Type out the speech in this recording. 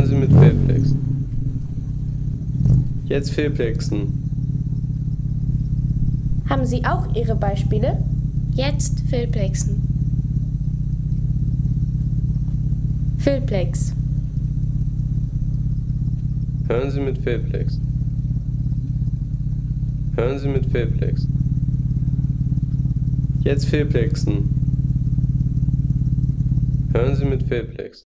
Sie mit Fehlplex. Jetzt Fehlplexen. Haben Sie auch Ihre Beispiele? Jetzt Fehlplexen. Fehlplex. Hören Sie mit Fehlplex. Hören Sie mit Fehlplex. Jetzt Fehlplexen. Hören Sie mit Fehlplex.